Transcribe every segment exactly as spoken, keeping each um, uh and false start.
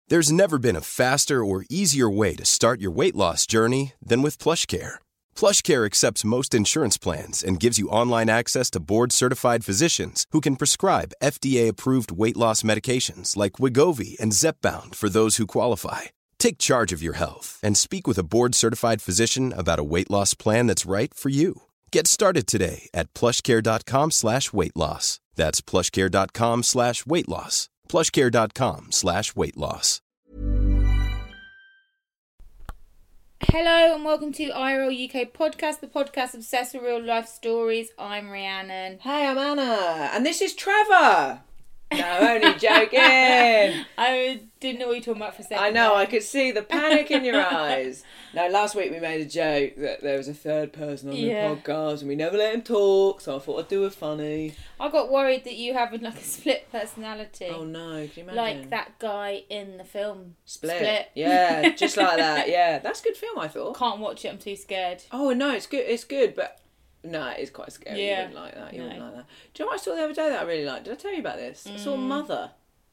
There's never been a faster or easier way to start your weight loss journey than with PlushCare. PlushCare accepts most insurance plans and gives you online access to board-certified physicians who can prescribe F D A-approved weight loss medications like Wegovy and Zepbound for those who qualify. Take charge of your health and speak with a board-certified physician about a weight loss plan that's right for you. Get started today at plushcare.com slash weight loss. That's plushcare.com slash weight loss. plushcare.com slash weight loss. Hello and welcome to I R L U K Podcast, the podcast obsessed with real life stories. I'm Rhiannon. Hey, I'm Anna. And this is Trevor. No, only joking. I didn't know what you were talking about for a second. I know, there. I could see the panic in your eyes. No, last week we made a joke that there was a third person on Yeah. the podcast and we never let him talk, so I thought I'd do a funny. I got worried that you having like a split personality. Oh no, can you imagine? Like that guy in the film. Split. Split. Yeah, just like that. Yeah, that's a good film, I thought. Can't watch it, I'm too scared. Oh no, it's good. It's good, but no, it's quite scary. Yeah. You wouldn't like that. You No. wouldn't like that. Do you know what I saw the other day that I really liked? Did I tell you about this? I saw Mother.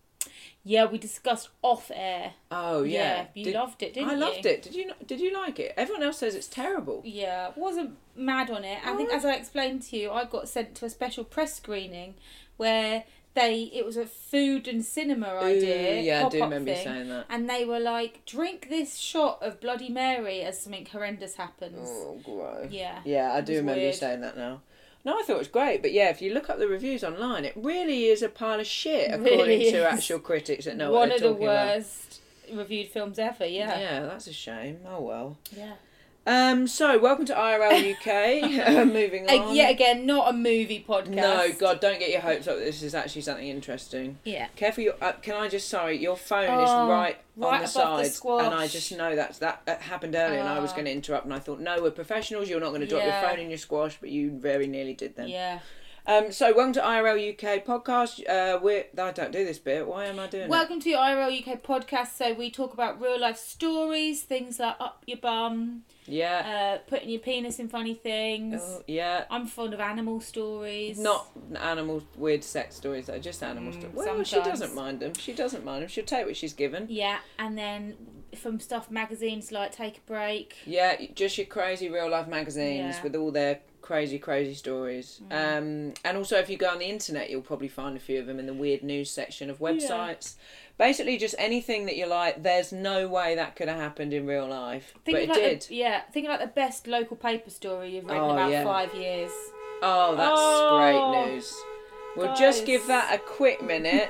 Yeah, we discussed off air. Oh yeah, Yeah, you Did- loved it, didn't I you? loved it. Did you? not- Did you like it? Everyone else says it's terrible. Yeah, wasn't mad on it. I think, as I explained to you, I got sent to a special press screening where they it was a food and cinema idea. yeah, I do pop-up remember you thing, saying that. And they were like, drink this shot of Bloody Mary as something horrendous happens. Oh, gross. Yeah. Yeah, I it do was remember you weird. saying that now. No, I thought it was great, but yeah, if you look up the reviews online, it really is a pile of shit, It according really to is. actual critics that know One what they're of the talking about. worst reviewed films ever, yeah. Yeah, that's a shame. Oh well. Yeah. Um. So, welcome to I R L U K. uh, moving Uh, on. yet again, not a movie podcast. No, God, don't get your hopes up that this is actually something interesting. Yeah. Careful, your, uh, can I just, sorry, your phone Oh, is right, right on the above the side. squash. And I just know that's, that, that happened earlier and I was Ah. going to interrupt and I thought, no, we're professionals, you're not going to drop Yeah. your phone in your squash, but you very nearly did then. Yeah. Um, so, welcome to I R L U K podcast. Uh, we're, I don't do this bit. Why am I doing Welcome to I R L U K Podcast. So we talk about real life stories, things like up your bum, it? Yeah. uh, putting your penis in funny things. Oh, yeah. I'm fond of animal stories. Not animal weird sex stories though, just animal Mm, stories. Well, she sometimes. doesn't mind them. She doesn't mind them. She'll take what she's given. Yeah, and then from stuff magazines like Take a Break. Yeah, just your crazy real life magazines Yeah. with all their crazy, crazy stories. Mm. Um, and also, if you go on the internet, you'll probably find a few of them in the weird news section of websites. Basically, just anything that you're like, there's no way that could have happened in real life. Think but of it like did. The, yeah, think of like the best local paper story you've written Oh, about yeah. five years. Oh, that's Oh, great news. We'll just guys. give that a quick minute.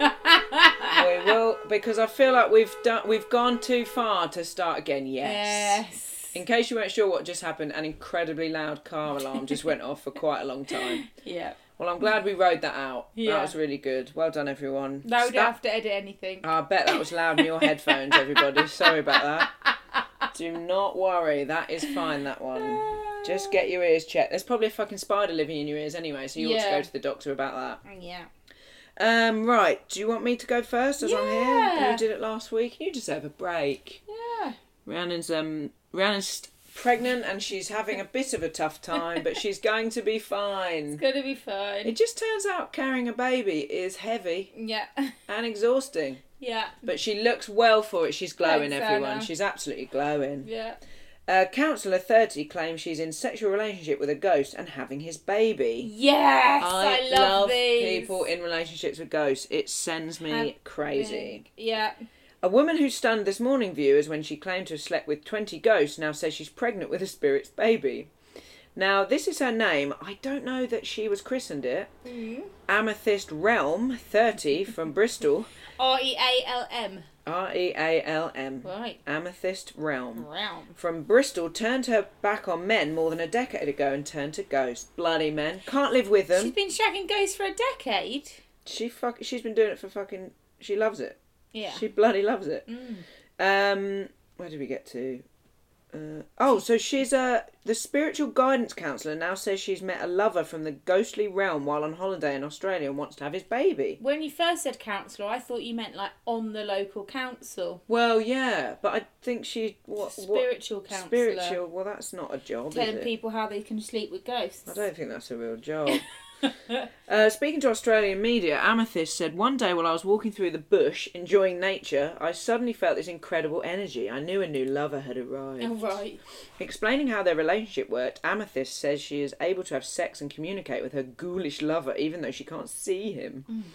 We will, because I feel like we've done, we've gone too far to start again. Yes. Yes. In case you weren't sure what just happened, an incredibly loud car alarm just went off for quite a long time. Yeah. Well, I'm glad we rode that out. Yeah. That was really good. Well done, everyone. No, we don't Stop- have to edit anything. I bet that was loud in your headphones, everybody. Sorry about that. Do not worry. That is fine, that one. Just get your ears checked. There's probably a fucking spider living in your ears anyway, so you ought to Yeah. go to the doctor about that. Yeah. Um, right. Do you want me to go first as I'm here? Yeah. You did it last week. You deserve a break. Yeah. Rhiannon's um Rhiannon's pregnant and she's having a bit of a tough time, but she's going to be fine. It's gonna be fine. It just turns out carrying a baby is heavy Yeah. and exhausting. Yeah. But she looks well for it. She's glowing, Thanks, everyone. Anna. She's absolutely glowing. Yeah. Uh, Counsellor thirty claims she's in sexual relationship with a ghost and having his baby. Yes, I, love, love these. people in relationships with ghosts. It sends me Having- crazy. Yeah. A woman who stunned This Morning viewers when she claimed to have slept with twenty ghosts now says she's pregnant with a spirit's baby. Now, this is her name. I don't know that she was christened it. Mm. Amethyst Realm, thirty, from Bristol. R E A L M. R E A L M. Right. Amethyst Realm. Realm. From Bristol, turned her back on men more than a decade ago and turned to ghosts. Bloody men. Can't live with them. She's been shagging ghosts for a decade. She fuck. She's been doing it for fucking... She loves it. Yeah. She bloody loves it. Mm. Um, where did we get to? Uh, oh, so she's a the spiritual guidance counsellor now says she's met a lover from the ghostly realm while on holiday in Australia and wants to have his baby. When you first said councillor, I thought you meant like on the local council. Well, yeah, but I think she what Spiritual what, counsellor. Spiritual. Well, that's not a job, Telling is it? people how they can sleep with ghosts. I don't think that's a real job. uh, speaking to Australian media, Amethyst said, "One day while I was walking through the bush, enjoying nature, I suddenly felt this incredible energy. I knew a new lover had arrived." Oh, right. Explaining how their relationship worked, Amethyst says she is able to have sex and communicate with her ghoulish lover even though she can't see him. Mm.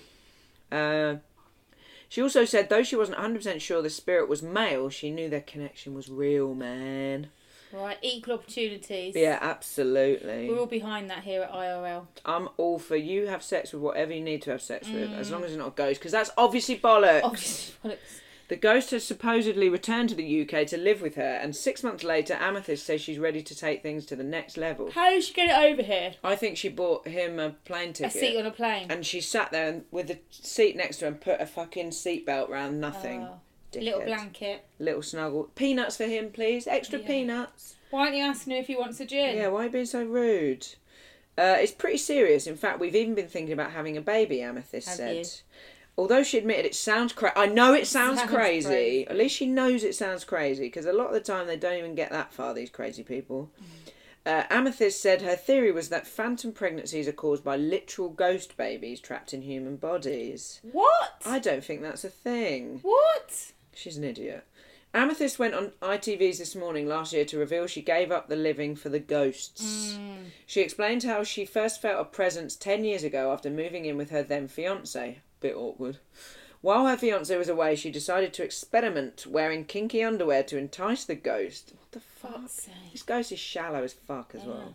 Uh, she also said though she wasn't one hundred percent sure the spirit was male, she knew their connection was real, man. Right, equal opportunities. Yeah, absolutely. We're all behind that here at I R L. I'm all for you have sex with whatever you need to have sex with, mm. as long as it's not a ghost, because that's obviously bollocks. Obviously bollocks. The ghost has supposedly returned to the U K to live with her, and six months later, Amethyst says she's ready to take things to the next level. How did she get it over here? I think she bought him a plane ticket. A seat on a plane. And she sat there with the seat next to her and put a fucking seatbelt round nothing. Oh, little blanket. Little snuggle. Peanuts for him, please. Extra yeah. peanuts. Why aren't you asking him if he wants a gin? Yeah, why are you being so rude? Uh, it's pretty serious. In fact, we've even been thinking about having a baby, Amethyst Have said. You? Although she admitted it sounds crazy. I know it sounds, sounds crazy. crazy. At least she knows it sounds crazy, because a lot of the time they don't even get that far, these crazy people. Mm. Uh, Amethyst said her theory was that phantom pregnancies are caused by literal ghost babies trapped in human bodies. What? I don't think that's a thing. What? She's an idiot. Amethyst went on I T V's This Morning last year to reveal she gave up the living for the ghosts. Mm. She explained how she first felt a presence ten years ago after moving in with her then fiancé. Bit awkward. While her fiancé was away, she decided to experiment wearing kinky underwear to entice the ghost. What the fuck? This ghost is shallow as fuck as yeah. well.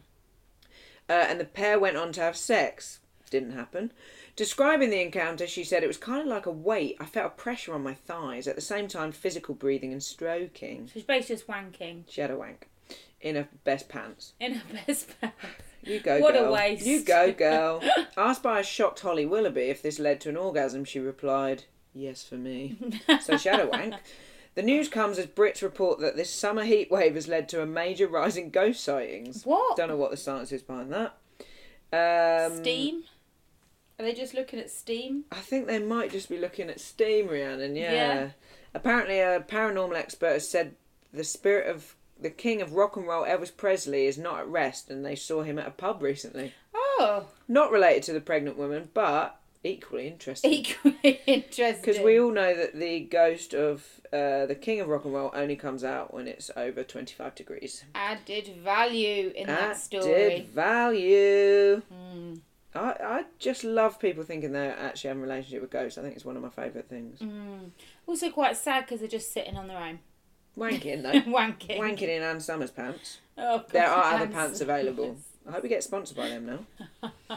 Uh, and the pair went on to have sex. Didn't happen. Describing the encounter, she said it was kind of like a weight. I felt a pressure on my thighs. At the same time, physical breathing and stroking. So she's basically just wanking. She had a wank. In her best pants. In her best pants. You go, what girl. What a waste. You go, girl. Asked by a shocked Holly Willoughby if this led to an orgasm, she replied, yes, for me. So she had a wank. The news comes as Brits report that this summer heat wave has led to a major rise in ghost sightings. What? Don't know what the science is behind that. Um, steam? Are they just looking at steam? I think they might just be looking at steam, Rhiannon, yeah. yeah. Apparently a paranormal expert has said the spirit of the king of rock and roll, Elvis Presley, is not at rest, and they saw him at a pub recently. Oh. Not related to the pregnant woman, but equally interesting. Equally interesting. Because we all know that the ghost of uh, the king of rock and roll only comes out when it's over twenty-five degrees. Added value in Added that story. Added value. Mm. I, I just love people thinking they're actually having a relationship with ghosts. I think it's one of my favourite things. Mm. Also quite sad because they're just sitting on their own. Wanking, though. Wanking. Wanking in Ann Summers pants. Oh, God. There are Ann other pants available. I hope we get sponsored by them now.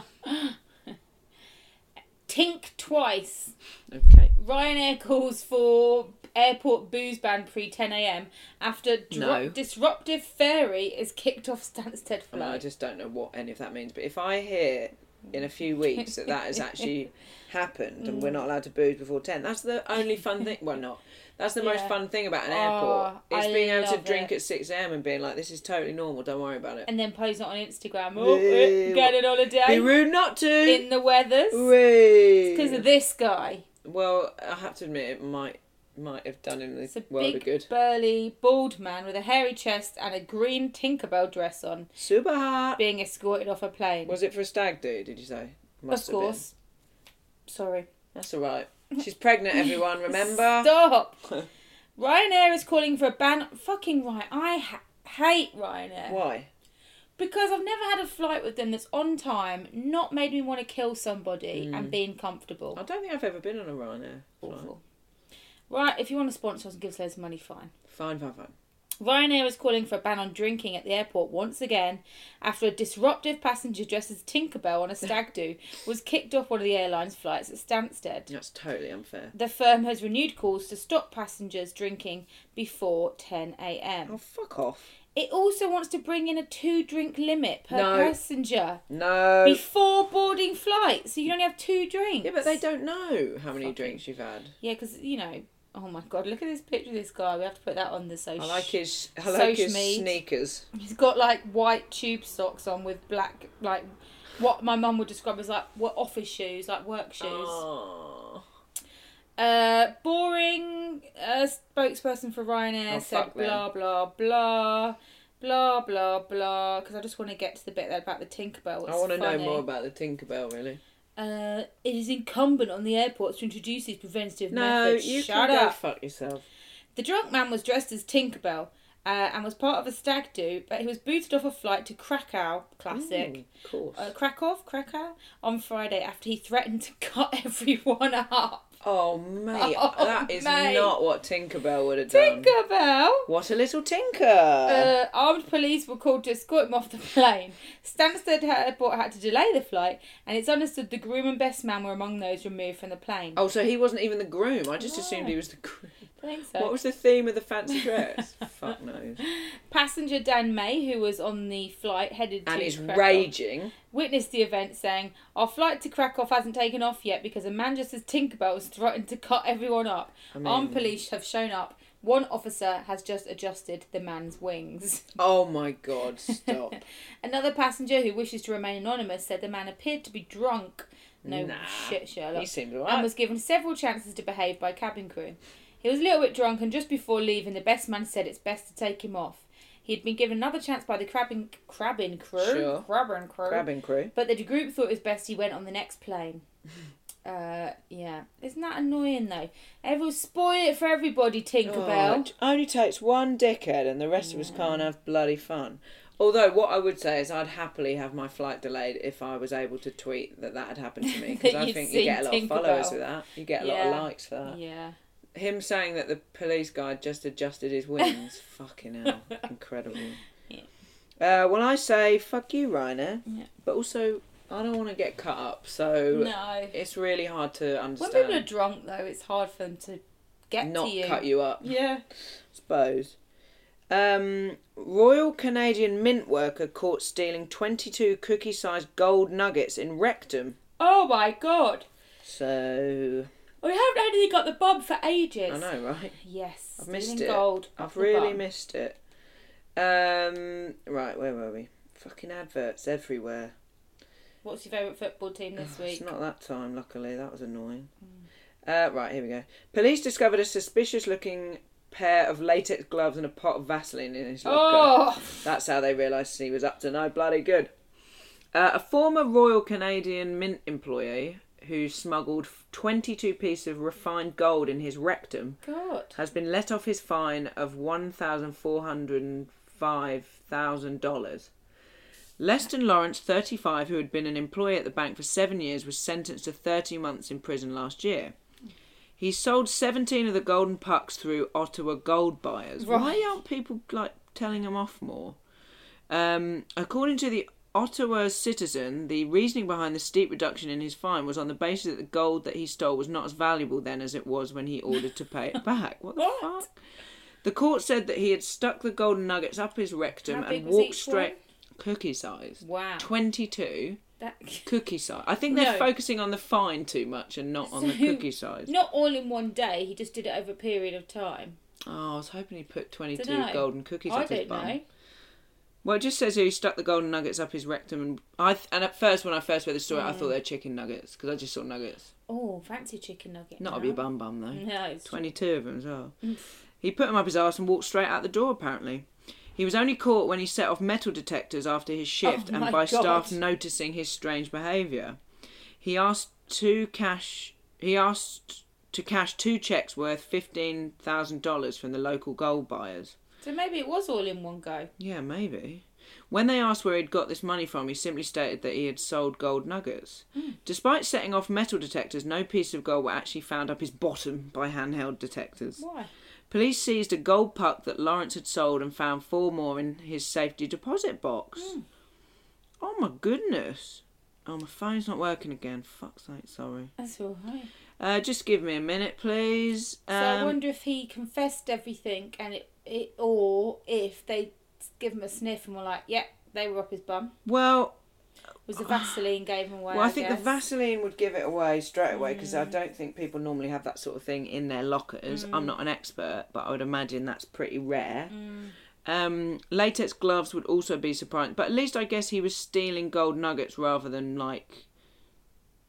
Tink twice. Okay. Ryanair calls for airport booze ban pre ten a.m. after dro- no. disruptive ferry is kicked off Stansted flight. No, I just don't know what any of that means. But if I hear in a few weeks that that has actually happened and we're not allowed to booze before ten, that's the only fun thing. Well, not. That's the yeah. most fun thing about an airport. Oh, it's I being able to drink it. at six a.m. and being like, this is totally normal, don't worry about it. And then post it on Instagram. Oh, uh, going on holiday. Be rude not to. In the weathers. Wee. Because of this guy. Well, I have to admit, it might might have done him the it's a world big, of good. burly, bald man with a hairy chest and a green Tinkerbell dress on. Super hot. Being escorted off a plane. Was it for a stag do, did you say? Must of course. Sorry. That's all right. She's pregnant, everyone, remember? Stop. Ryanair is calling for a ban. Fucking right. I ha- hate Ryanair. Why? Because I've never had a flight with them that's on time, not made me want to kill somebody, mm. and being comfortable. I don't think I've ever been on a Ryanair flight. Awful. Right, if you want to sponsor us and give us loads of money, fine. Fine, fine, fine. Ryanair is calling for a ban on drinking at the airport once again after a disruptive passenger dressed as Tinkerbell on a stag do was kicked off one of the airline's flights at Stansted. That's totally unfair. The firm has renewed calls to stop passengers drinking before ten a.m. Oh, fuck off. It also wants to bring in a two-drink limit per no. passenger. No. Before boarding flights, so you only have two drinks. Yeah, but they don't know how many Fucking. drinks you've had. Yeah, because, you know... Oh my God, look at this picture of this guy. We have to put that on the social. I like his, I like his meet. sneakers. He's got like white tube socks on with black, like what my mum would describe as like what office shoes, like work shoes. Oh. Uh, boring uh, spokesperson for Ryanair oh, said blah, blah, blah. Blah, blah, blah. Because I just want to get to the bit there about the Tinkerbell. It's I want to know funny. more about the Tinkerbell, really. Uh, it is incumbent on the airports to introduce these preventative No, methods. you Shut can up. go fuck yourself. The drunk man was dressed as Tinkerbell uh, and was part of a stag do, but he was booted off a flight to Krakow, classic, Mm, of course. uh, Krakow, Krakow, on Friday after he threatened to cut everyone up. Oh, mate, Oh, that is mate. not what Tinkerbell would have done. Tinkerbell! What a little tinker! Uh, armed police were called to escort him off the plane. Stansted Airport had to delay the flight, and it's understood the groom and best man were among those removed from the plane. Oh, so he wasn't even the groom. I just No. assumed he was the groom. I think so. What was the theme of the fancy dress? Fuck knows. Passenger Dan May, who was on the flight headed to And is Krakow, raging. witnessed the event, saying, "Our flight to Krakow hasn't taken off yet because a man just as Tinkerbell was threatened to cut everyone up. I mean- Armed police have shown up. One officer has just adjusted the man's wings." Oh my god, stop. Another passenger who wishes to remain anonymous said the man appeared to be drunk. No Nah, shit, Sherlock. he seemed And alright. was given several chances to behave by cabin crew. He was a little bit drunk, and just before leaving, the best man said it's best to take him off. He had been given another chance by the crabbing, crabbing crew. Sure. Crabbing crew. Crabbing crew. But the group thought it was best he went on the next plane. uh, yeah. Isn't that annoying, though? Everyone spoil it for everybody, Tinkerbell. Oh, it only takes one dickhead and the rest of us can't have bloody fun. Although, what I would say is I'd happily have my flight delayed if I was able to tweet that that had happened to me. Because That I you'd think you get a lot seen of followers Tinkerbell. with that. You get a lot Yeah. of likes for that. Yeah. Him saying that the police guy just adjusted his wings. Fucking hell. Incredible. Yeah. Uh, well, I say, fuck you, Rainer. Yeah. But also, I don't want to get cut up, so No. it's really hard to When understand. people are drunk, though, it's hard for them to get Not to you. cut you up. Yeah. Suppose. Um, Royal Canadian Mint worker caught stealing twenty-two cookie-sized gold nuggets in Rectum. Oh my god. So, We haven't had anything got the bob for ages. I know, right? Yes. I've missed stealing it. gold. I've off the really bum. missed it. Um, right, where were we? Fucking adverts everywhere. What's your favourite football team this Oh, week? It's not that time, luckily. That was annoying. Uh, right, here we go. Police discovered a suspicious-looking pair of latex gloves and a pot of Vaseline in his locker. Oh! That's how they realised he was up to no bloody good. Uh, a former Royal Canadian Mint employee who smuggled twenty-two pieces of refined gold in his rectum God. has been let off his fine of one thousand four hundred five thousand dollars. Leston Lawrence, thirty-five, who had been an employee at the bank for seven years, was sentenced to thirty months in prison last year. He sold seventeen of the golden pucks through Ottawa gold buyers. Right. Why aren't people like telling him off more? Um, according to the Ottawa Citizen, the reasoning behind the steep reduction in his fine was on the basis that the gold that he stole was not as valuable then as it was when he ordered to pay it back. What the What? fuck? The court said that he had stuck the golden nuggets up his rectum How big and was walked each straight... Cookie size. Wow. twenty-two That... cookie size. I think they're No. focusing on the fine too much and not on the So, cookie size. Not all in one day, he just did it over a period of time. Oh, I was hoping he put twenty-two Dunno. golden cookies I up his don't bum. know. Well, it just says here he stuck the golden nuggets up his rectum, and I th- and at first when I first read the story, I thought they were chicken nuggets because I just saw nuggets. Oh, fancy chicken nugget. Not now. up your bum bum though. No, it's Twenty-two of them as well. He put them up his arse and walked straight out the door. Apparently, he was only caught when he set off metal detectors after his shift Oh and my by God. staff noticing his strange behaviour. He asked to cash. He asked to cash two checks worth fifteen thousand dollars from the local gold buyers. So maybe it was all in one go. Yeah, maybe. When they asked where he'd got this money from, he simply stated that he had sold gold nuggets. Mm. Despite setting off metal detectors, no piece of gold were actually found up his bottom by handheld detectors. Why? Police seized a gold puck that Lawrence had sold and found four more in his safety deposit box. Mm. Oh my goodness. Oh, my phone's not working again. Fuck's sake, sorry. That's all right. Uh, just give me a minute, please. So I Um, wonder if he confessed everything, and it, it, or if they give him a sniff and were like, "Yep, they were up his bum." well, Was the Vaseline gave him away? well, I I think guess. the Vaseline would give it away straight away because Mm. I don't think people normally have that sort of thing in their lockers. I'm not an expert, but I would imagine that's pretty rare. Mm. Um, latex gloves would also be surprising, but at least I guess he was stealing gold nuggets rather than like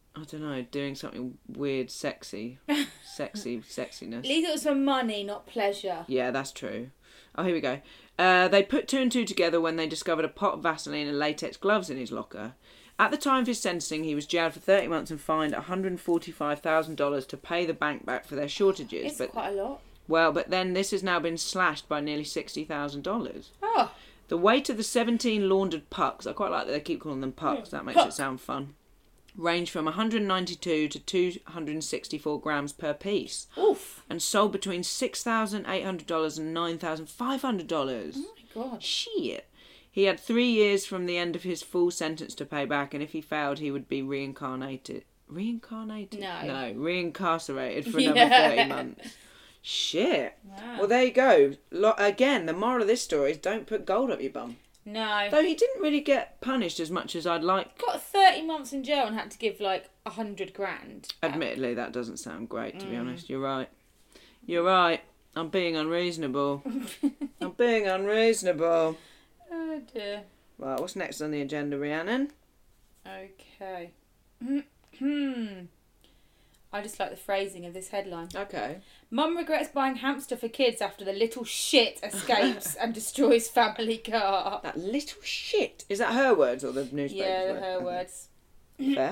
I don't know, doing something weird, sexy. Sexy, sexiness. At least it was for money, not pleasure. Yeah, that's true. Oh, here we go. Uh, they put two and two together when they discovered a pot of Vaseline and latex gloves in his locker. At the time of his sentencing, he was jailed for thirty months and fined one hundred forty-five thousand dollars to pay the bank back for their shortages. It's but, quite a lot. Well, but then this has now been slashed by nearly sixty thousand dollars. Oh. The weight of the seventeen laundered pucks, I quite like that they keep calling them pucks, that makes Puck. it sound fun, range from one hundred ninety-two to two hundred sixty-four grams per piece. Oof. And sold between six thousand eight hundred dollars and nine thousand five hundred dollars. Oh my God. Shit. He had three years from the end of his full sentence to pay back, and if he failed, he would be reincarnated. Reincarnated? No. No, reincarcerated for another Yeah. thirty months. Shit. Wow. Well, there you go. Lo- again, the moral of this story is don't put gold up your bum. No. Though he didn't really get punished as much as I'd like. Got thirty months in jail and had to give like a hundred grand. Admittedly, that doesn't sound great, to be Mm. honest. You're right. You're right. I'm being unreasonable. I'm being unreasonable. Oh dear. Right, what's next on the agenda, Rhiannon? Okay. Hmm. I just like the phrasing of this headline. Okay. Mum regrets buying hamster for kids after the little shit escapes and destroys family car. That little shit. Is that her words or the newspaper's Yeah, word? her Okay. words. Fair.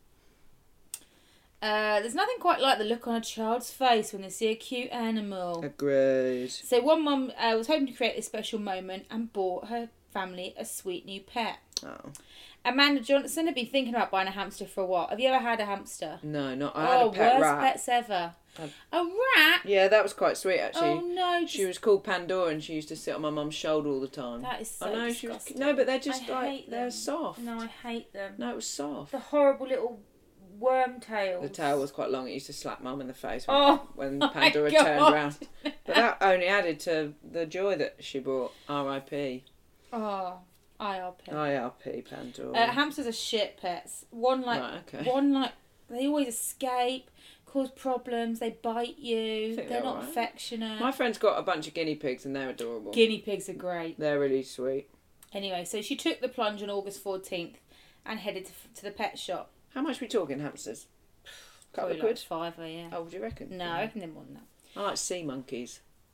Uh, there's nothing quite like the look on a child's face when they see a cute animal. Agreed. So one mum uh, was hoping to create this special moment and bought her family a sweet new pet. Oh. Amanda Johnson had been thinking about buying a hamster for a while. Have you ever had a hamster? No, not. I had oh, a pet worst rat. pets ever. I've- A rat? Yeah, that was quite sweet actually. Oh no! She was called Pandora and she used to sit on my mum's shoulder all the time. That is so I know disgusting. she was. No, but they're just I like hate they're them. soft. No, I hate them. No, it was soft. The horrible little worm tails. The tail was quite long. It used to slap mum in the face when, Oh, when my Pandora God. turned around. But that only added to the joy that she brought. R I P Oh, I R P. I R P Pandora. Uh, hamsters are shit pets. One like, Right, okay. one like, they always escape, cause problems. They bite you. think They're they're not alright. affectionate. My friend's got a bunch of guinea pigs and they're adorable. Guinea pigs are great. They're really sweet. Anyway, so she took the plunge on August fourteenth and headed to, to the pet shop. How much are we talking, hamsters? Couple Probably of like quid? five, yeah. Oh, would you reckon? No, I reckon they're more than that. I like sea monkeys.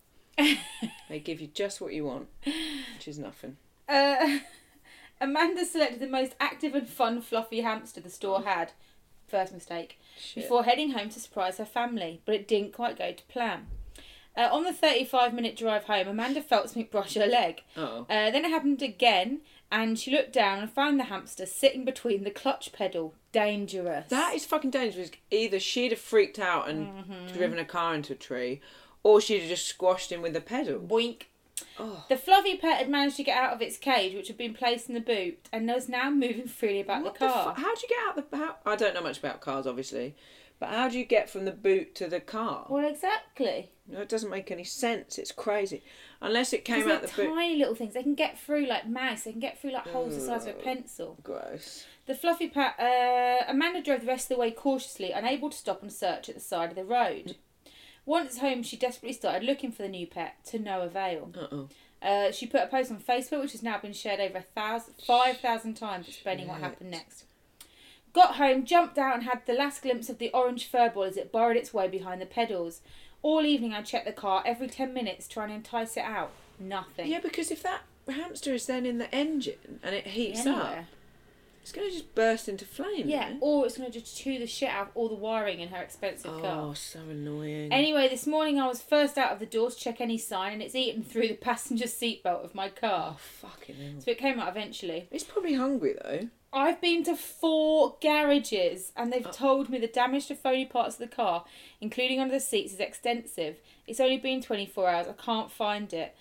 They give you just what you want, which is nothing. Uh, Amanda selected the most active and fun fluffy hamster the store had. First mistake. Shit. Before heading home to surprise her family, but it didn't quite go to plan. Uh, on the thirty-five minute drive home, Amanda felt something brush her leg. Uh-oh. Uh, then it happened again, and she looked down and found the hamster sitting between the clutch pedal. Dangerous. That is fucking dangerous. Either she'd have freaked out and Mm-hmm. driven a car into a tree, or she'd have just squashed him with the pedal. Boink. Oh. The fluffy pet had managed to get out of its cage, which had been placed in the boot, and was now moving freely about What the the car. fu- How'd you get out the... How, I don't know much about cars, obviously, but how do you get from the boot to the car? Well, exactly. No, it doesn't make any sense. It's crazy. Unless it came Because out the they're boot... tiny little things. They can get through like mice. They can get through like holes the size of a pencil. Gross. The fluffy pet. Uh, Amanda drove the rest of the way cautiously, unable to stop and search at the side of the road. Once home, she desperately started looking for the new pet, to no avail. Uh-oh. Uh, she put a post on Facebook, which has now been shared over a thousand, five thousand times, explaining what happened next. Got home, jumped out, and had the last glimpse of the orange furball as it burrowed its way behind the pedals. All evening, I checked the car every ten minutes, trying to entice it out. Nothing. Yeah, because if that hamster is then in the engine and it heats up, Anywhere. it's going to just burst into flame. Yeah, isn't it? or it's going to just chew the shit out of all the wiring in her expensive Oh, car. so annoying. Anyway, this morning I was first out of the door to check any sign, and it's eaten through the passenger seatbelt of my car. Oh, fucking hell. So it came out eventually. It's probably hungry, though. I've been to four garages, and they've told me the damage to phony parts of the car, including under the seats, is extensive. It's only been twenty-four hours. I can't find it.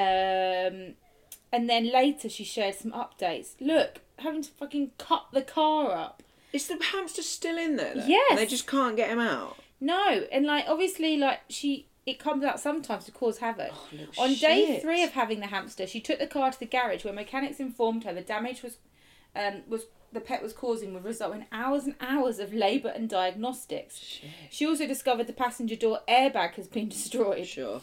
Um, and then later she shared some updates. Look, having to fucking cut the car up. Is the hamster still in there, though? Yes. And they just can't get him out? No, and like obviously, like she, it comes out sometimes to cause havoc. Oh, little On day shit. three of having the hamster, she took the car to the garage where mechanics informed her the damage was, um, was the pet was causing would result in hours and hours of labour and diagnostics. Shit. She also discovered the passenger door airbag has been destroyed. Sure.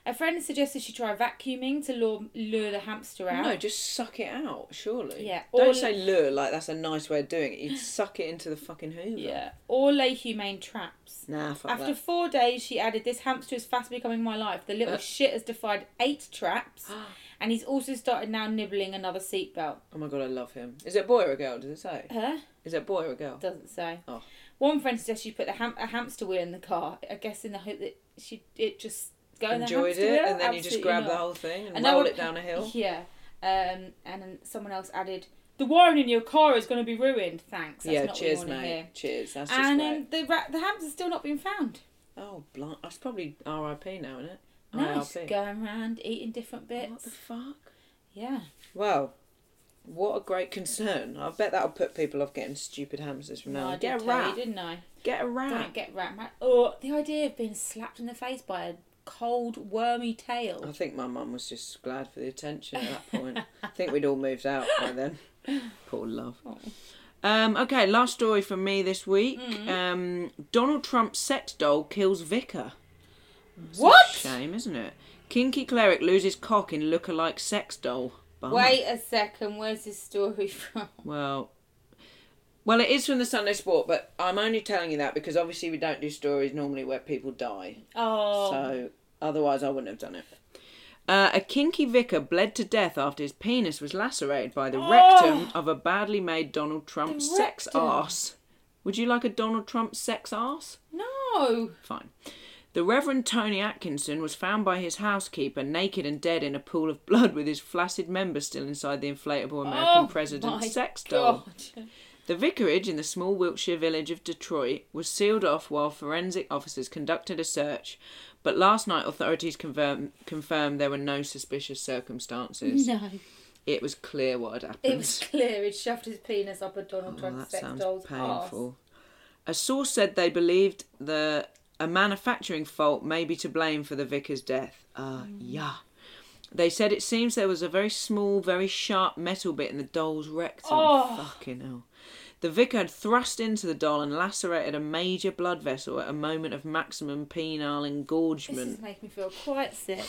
A friend suggested she try vacuuming to lure, lure the hamster out. No, just suck it out, surely. Yeah. Don't Or- say lure like that's a nice way of doing it. You'd suck it into the fucking hoover. Yeah. Or lay humane traps. Nah, fuck After that. four days, she added, "This hamster is fast becoming my life. The little Uh. shit has defied eight traps, and he's also started now nibbling another seatbelt." Oh my god, I love him. Is it a boy or a girl, does it say? Huh? Is it a boy or a girl? Doesn't say. Oh. One friend suggested she put the ham- a hamster wheel in the car. I guess in the hope that she it just go in the Enjoyed hamster it, wheel. and then you just Absolutely grab not. the whole thing and Another roll one- it down a hill. Yeah. Um, and then someone else added, "The wiring in your car is going to be ruined." Thanks. That's Yeah, not cheers, what we want to mate. hear. Cheers. That's just And great. um, the ra- the hamster's still not been found. Oh, blunt. That's probably R I P now, isn't it? Nice. I R P. Going around eating different bits. What the fuck? Yeah. Well, what a great concern. I bet that'll put people off getting stupid hamsters from now Well, I on. did Get a tell you, rat. didn't I? Get a rat. Don't get rat. Ma- oh, the idea of being slapped in the face by a cold, wormy tail. I think my mum was just glad for the attention at that point. I think we'd all moved out by then. Poor love. Oh. Um, okay, last story from me this week. Mm. Um, Donald Trump's sex doll kills vicar. It's What? a shame, isn't it? Kinky cleric loses cock in lookalike sex doll. Bummer. Wait a second. Where's this story from? Well, well, it is from the Sunday Sport, but I'm only telling you that because obviously we don't do stories normally where people die. Oh. So otherwise I wouldn't have done it. Uh, a kinky vicar bled to death after his penis was lacerated by the Oh. rectum of a badly made Donald Trump The sex rectum. arse. Would you like a Donald Trump sex arse? No. Fine. The Reverend Tony Atkinson was found by his housekeeper naked and dead in a pool of blood with his flaccid member still inside the inflatable American Oh, president's my sex doll. God. The vicarage in the small Wiltshire village of Detroit was sealed off while forensic officers conducted a search, but last night authorities confirm, confirmed there were no suspicious circumstances. No. It was clear what had happened. It was clear he'd shoved his penis up a Donald Oh, Trump that sex sounds doll's painful. A source said they believed the a manufacturing fault may be to blame for the vicar's death. Uh, Mm. yeah. They said it seems there was a very small, very sharp metal bit in the doll's rectum. Oh. Fucking hell. The vicar had thrust into the doll and lacerated a major blood vessel at a moment of maximum penile This engorgement. is making me feel quite sick.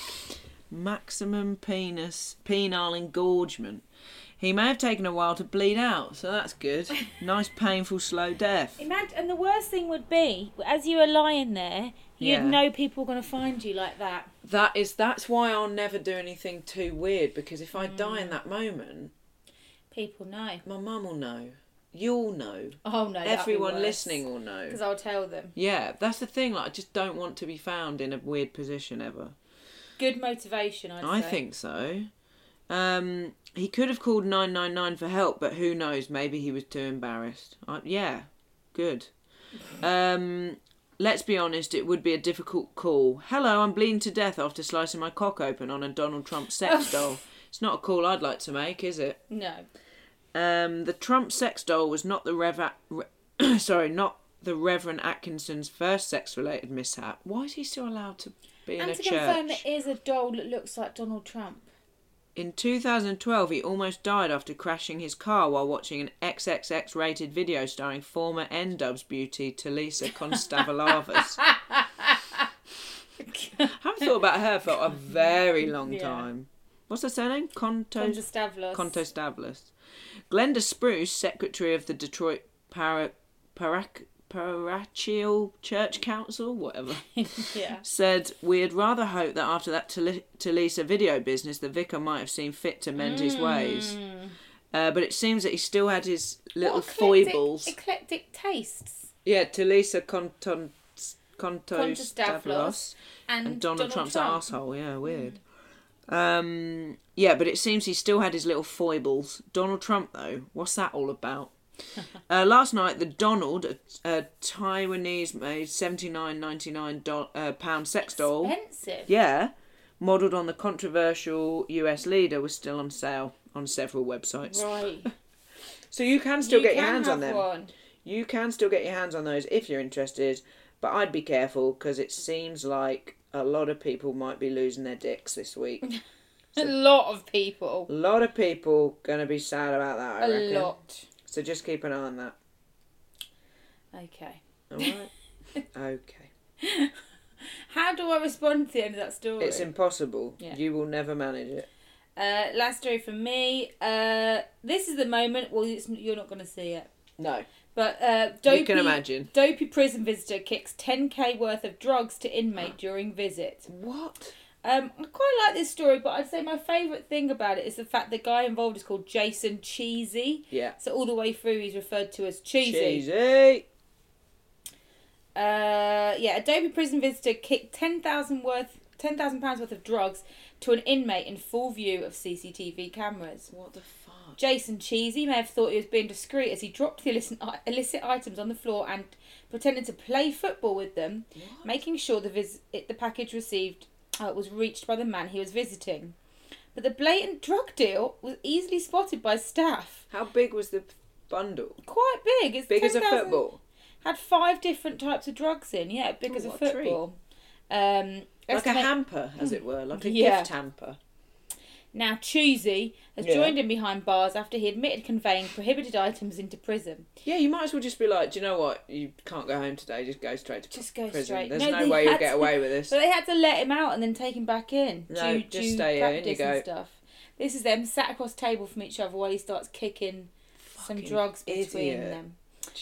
Maximum penis penile engorgement. He may have taken a while to bleed out, so that's good. Nice, painful, slow death. Imagine, and the worst thing would be, as you were lying there, you'd Yeah. know people were going to find you like that. That is that's why I'll never do anything too weird, because if I die in that moment, People know. my mum will know. You'll know. Oh no, Everyone listening will know. Because I'll tell them. Yeah, that's the thing. Like, I just don't want to be found in a weird position ever. Good motivation, I'd I say. think so. Um, he could have called nine nine nine for help, but who knows? Maybe he was too embarrassed. I, yeah, good. Um, let's be honest, it would be a difficult call. Hello, I'm bleeding to death after slicing my cock open on a Donald Trump sex doll. It's not a call I'd like to make, is it? No. Um, the Trump sex doll was not the Rev... Re- sorry, not the Reverend Atkinson's first sex-related mishap. Why is he still allowed to be in And a to church? confirm, it is a doll that looks like Donald Trump. In two thousand twelve, he almost died after crashing his car while watching an X X X-rated video starring former N-Dubs beauty Talisa Konstavalovas. Haven't thought about her for a very long Yeah. time. What's her surname? Conto... Kontostavlos. Kontostavlos. Glenda Spruce, secretary of the Detroit Para... Parac... Parochial Church Council, whatever, Yeah. said, "We'd rather hope that after that Tal- Talisa video business, the vicar might have seen fit to mend his ways. Uh, but it seems that he still had his little What eclectic- foibles." Eclectic tastes. Yeah, Talisa Konton... Kontostavlos Kontostavlos and, and Donald, Trump's Trump. arsehole. Yeah, weird. Um, yeah, but it seems he still had his little foibles. Donald Trump, though, what's that all about? uh, last night, the Donald, a, a Taiwanese-made seventy-nine ninety-nine do- uh, pound sex doll, Expensive. yeah, modelled on the controversial U S leader, was still on sale on several websites. Right. So you can still You get your can hands on have them. one. You can still get your hands on those if you're interested, but I'd be careful because it seems like a lot of people might be losing their dicks this week. A lot of people. A lot of people gonna be sad about that, I A reckon. lot. So just keep an eye on that. Okay. All right. Okay. How do I respond to the end of that story? It's impossible. Yeah. You will never manage it. Uh, last story from me. Uh, this is the moment. Well, it's, you're not going to see it. No. But uh, dopey, You can imagine. Dopey prison visitor kicks ten k worth of drugs to inmate during visit. What? Um, I quite like this story, but I'd say my favourite thing about it is the fact the guy involved is called Jason Cheesy. Yeah. So all the way through he's referred to as Cheesy. Cheesy. Uh, yeah, a Dopey prison visitor kicked ten thousand worth, ten thousand pounds worth of drugs to an inmate in full view of C C T V cameras. What the fuck? Jason Cheesy may have thought he was being discreet as he dropped the illicit, illicit items on the floor and pretended to play football with them, What? making sure the vis- it, the package received uh, was reached by the man he was visiting. But the blatant drug deal was easily spotted by staff. How big was the bundle? Quite big. It's Big as a ten thousand football. Had five different types of drugs in. Yeah, big Oh, as a what a treat. football. Um, Like estimate- a hamper, as it were. Like a Yeah. gift hamper. Now, Cheesy has Yeah. joined him behind bars after he admitted conveying prohibited items into prison. Yeah, you might as well just be like, do you know what? You can't go home today. Just go straight to Just go prison. straight. There's No, no, they way you'll had get to- away with this. So they had to let him out and then take him back in. No, due, just due stay here, in you practice go. and stuff. This is them sat across the table from each other while he starts kicking some Fucking drugs between idiot. them.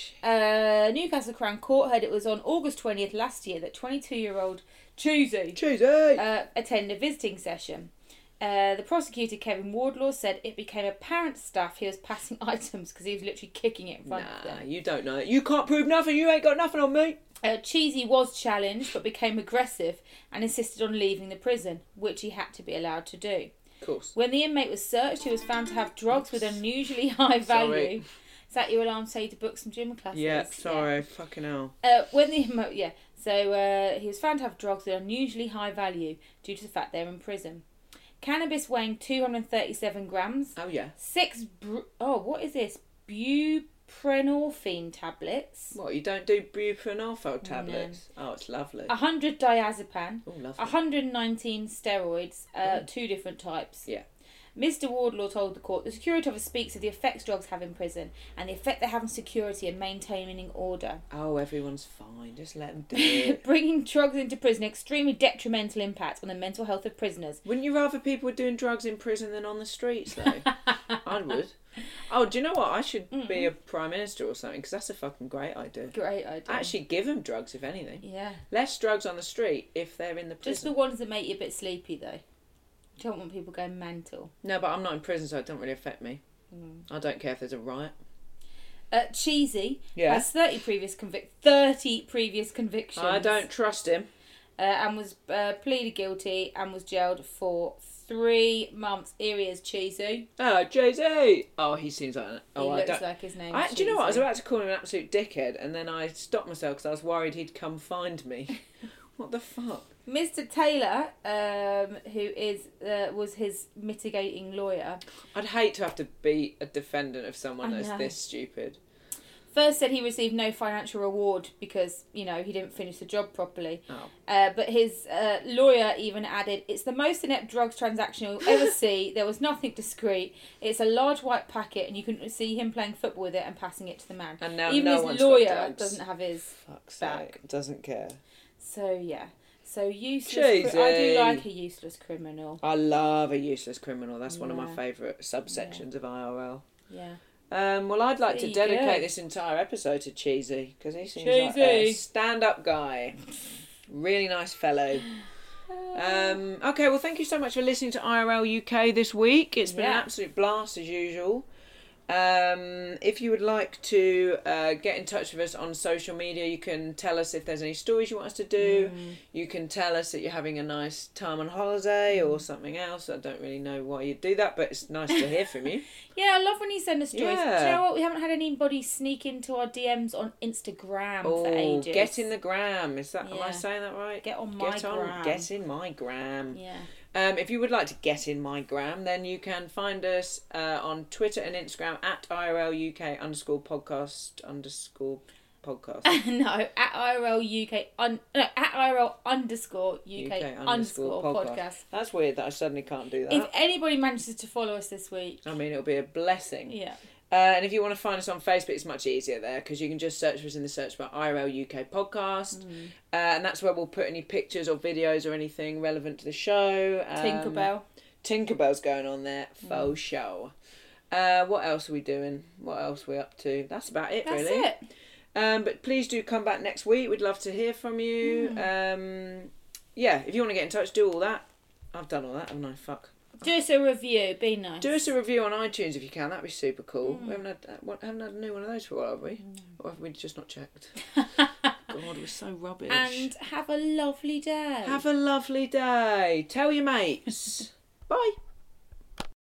Uh, Newcastle Crown Court heard it was on August twentieth last year that twenty-two-year-old Cheesy Cheesy! uh, attended a visiting session. Uh, the prosecutor, Kevin Wardlaw, said it became apparent to staff he was passing items because he was literally kicking it in front of Nah, them. you don't know. You can't prove nothing. You ain't got nothing on me. Uh, Cheesy was challenged but became aggressive and insisted on leaving the prison, which he had to be allowed to do. Of course. When the inmate was searched, he was found to have drugs with unusually high value. Sorry. Is that your alarm to say to book some gym classes? Yeah, sorry. Fucking hell. Uh, when the emo- yeah, so uh, he was found to have drugs with unusually high value due to the fact they're in prison. Cannabis weighing two hundred thirty-seven grams. Oh, yeah. Six. Br- oh, what is this? Buprenorphine tablets. What, you don't do buprenorphine tablets? Oh, it's lovely. A hundred diazepam. Oh, lovely. one hundred nineteen steroids, uh, two different types. Yeah. Mister Wardlaw told the court the security officer speaks of the effects drugs have in prison and the effect they have on security and maintaining order. Oh, everyone's fine. Just let them do it. Bringing drugs into prison extremely detrimental impact on the mental health of prisoners. Wouldn't you rather people were doing drugs in prison than on the streets, though? I would. Oh, do you know what? I should Mm. be a prime minister or something, because that's a fucking great idea. Great idea. Actually, give them drugs, if anything. Yeah. Less drugs on the street if they're in the prison. Just the ones that make you a bit sleepy, though. You don't want people going mental. No, but I'm not in prison, so it don't really affect me. Mm. I don't care if there's a riot. Uh, Cheesy Yeah. has thirty previous convic- thirty previous convictions. I don't trust him. Uh, and was uh, pleaded guilty and was jailed for three months. Here he is, Cheesy. Oh, Jay-Z! Oh, he seems like an... Oh, he I looks don't... like his name. I, do you know what? I was about to call him an absolute dickhead, and then I stopped myself because I was worried he'd come find me. What the fuck? Mister Taylor, um, who is uh, was his mitigating lawyer, I'd hate to have to be a defendant of someone I that's know. this stupid. first said he received no financial reward because, you know, he didn't finish the job properly. Oh. Uh, but his uh, lawyer even added, it's the most inept drugs transaction you'll ever see. There was nothing discreet. It's a large white packet and you can see him playing football with it and passing it to the man. And now even no his one's got lawyer drugs. doesn't have his Fuck's back. sake. Doesn't care. So, yeah. So, useless. Cri- I do like a useless criminal. I love a useless criminal. That's one of my Yeah. favourite subsections of I R L. Yeah. Um, well, I'd like There to you dedicate go. this entire episode to Cheesy, because he seems like Cheesy. a stand-up guy. Really nice fellow. Um, okay, well, thank you so much for listening to I R L U K this week. It's been an Yeah. absolute blast, as usual. Um, if you would like to uh, get in touch with us on social media, you can tell us if there's any stories you want us to do. Mm. You can tell us that you're having a nice time on holiday Mm. or something else. I don't really know why you'd do that, but it's nice to hear from you. Yeah, I love when you send us stories. Do you Yeah. know what? We haven't had anybody sneak into our D Ms on Instagram for Oh, ages. get in the gram. Is that? Am I Yeah. saying that right? Get on my Get on. gram. Get in my gram. Yeah. Um, if you would like to get in my gram, then you can find us uh, on Twitter and Instagram at I R L U K underscore podcast underscore podcast. no, at I R L U K, un, no, at I R L underscore U K, U K underscore, underscore podcast. That's weird that I suddenly can't do that. If anybody manages to follow us this week, I mean, it'll be a blessing. yeah. Uh, and if you want to find us on Facebook, it's much easier there because you can just search for us in the search bar I R L U K podcast. Mm. Uh, and that's where we'll put any pictures or videos or anything relevant to the show. Um, Tinkerbell. Tinkerbell's going on there. Faux mm. show. Uh, what else are we doing? What else are we up to? That's about it, that's really. That's it. Um, but please do come back next week. We'd love to hear from you. Mm. Um, yeah, if you want to get in touch, do all that. I've done all that, haven't I? Fuck. Do us a review, be nice. Do us a review on iTunes if you can, that'd be super cool. Mm. We haven't had, uh, haven't had a new one of those for a while, have we? No. Or have we just not checked? God, we're so rubbish. And have a lovely day. Have a lovely day. Tell your mates. Bye.